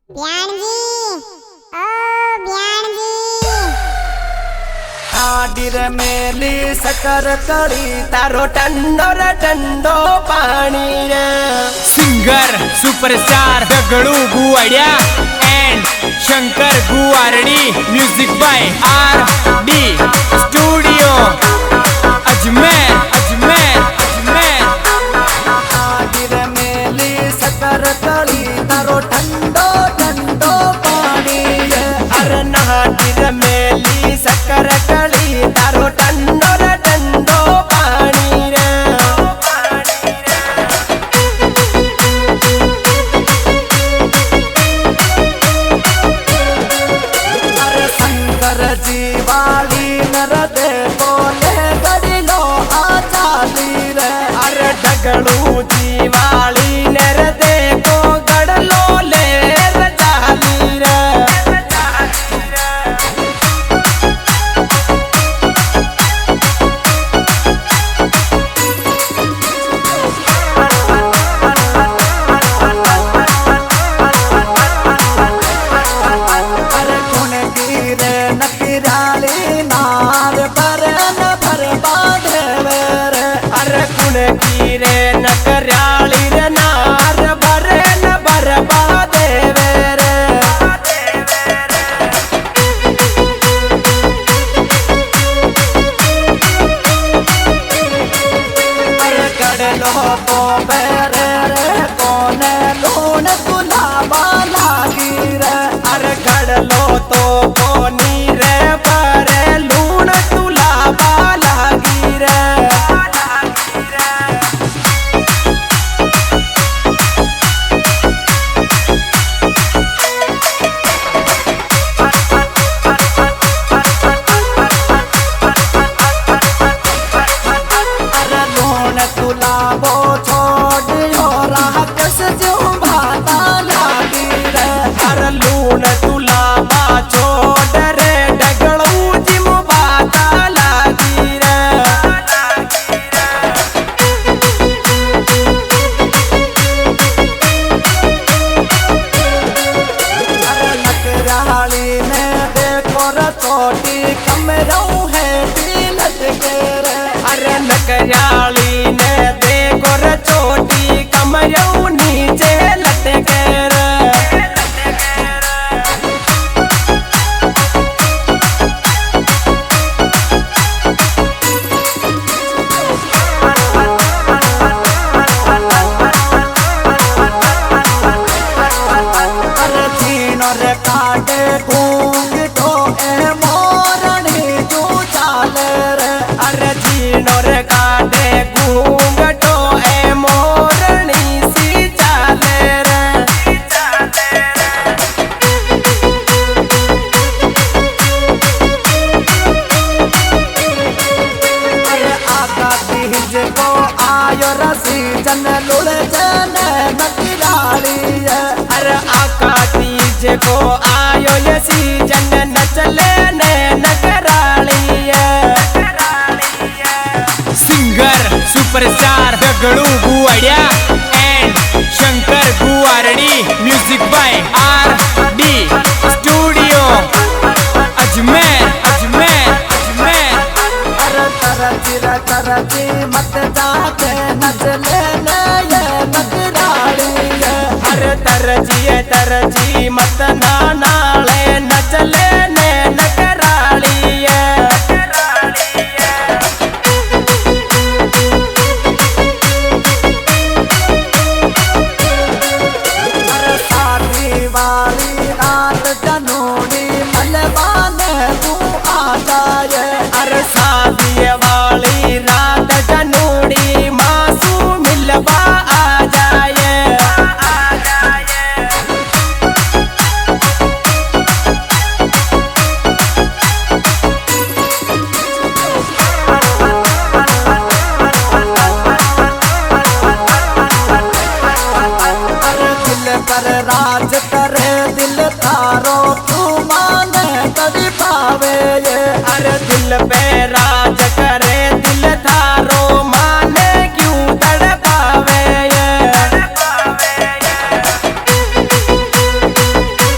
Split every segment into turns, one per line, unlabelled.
ब्याण जी, ओ ब्याण जी।
आडिर मेली सकर कड़ी तारो ठंडो रे ठंडो पानी रे।
Singer superstar Dagdu Guwadiya and Shankar Guwardi. Music by RD studio Ajmer Ajmer Ajmer.
आडिर मेली सकर कड़ी तारो ठंडो ठंडो पानी रे। अरे नाडिर मेली सकर कड़ी तारो ठंडो रे ठंडो पानी रे। अरे शंकर जी वाली नर दे बोले गड़ी लो आचाली रे। अरे डगड़ू जी वाली नर दे को गड़ लो ले रजाली रे। अरे कुण गिरे नकिराली नार पर न भर बांधे रे। अरे कुण गिरे नकराली रे नार भर न भर बांधे रे। अरे कड़लो तो बेरे रे कोने लूण गुलाबा लागी रे। अरे कड़लो तो कोनी रे बरे लूण गुलाबा लागी रे। अरे लूण गुलाबो छोड़ियो राक्षस जो भाता लागी रे। अरे लूण गुलाबा छोड़ रे डगड़ू जिम भाता लागी रे। अरे नकराली ने देखो रे चोटी कमरऊ है दिलत के रे। अरे नकराली ने देखो रे चोटी कमरऊ नीचे लटके रे। अरे तीनों रे काटे घूंग तो ए मोरनी जो चाले रे। अरे तीनों रे काटे घूंग तो ए मोरनी सी चाले रे। अरे आका तीज को आयो रसी जन लुड़ जन नकराली है। अरे आका तीज को आयो यसी जन नचले ने नकराली है।
Singer superstar Dagdu Guwadiya and Shankar Guwardi. Music by RD studio Ajmer Ajmer Ajmer.
अरे तरजी मत जाके नचले ने ये नकराली है। अरे तरजी मत ना नाले नचले ने नकराली है। अरे शादी वाली रात जनूनी मलबाने तू आ जाए। अरे शादी वाली रात जनूनी मासू मिलबा आ जाए। अरे दिल पर राज करे दिल तारो तू माने कभी पावे ये। अरे दिल पे राज करे दिल तारो माने क्यों तड़ पावे ये।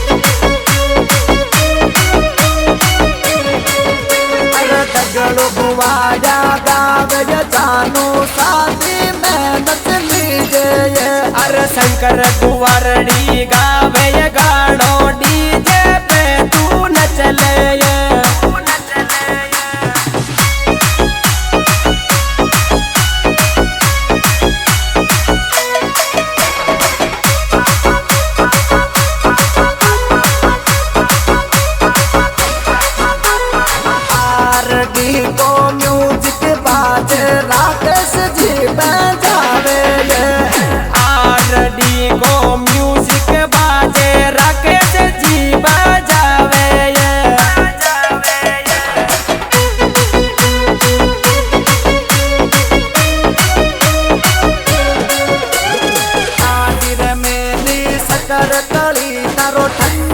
गुवाया गावे जानू शादी में नच लीजे अरे शंकर गुवारड़ी गावे गाड़ो डीजे पे तू नच ले को म्यूजिक बाजे राकेश जी बजावे आरडी को म्यूजिक बाजे राकेश जी बजावे आदिर मेरी सकर तली तारो ठंड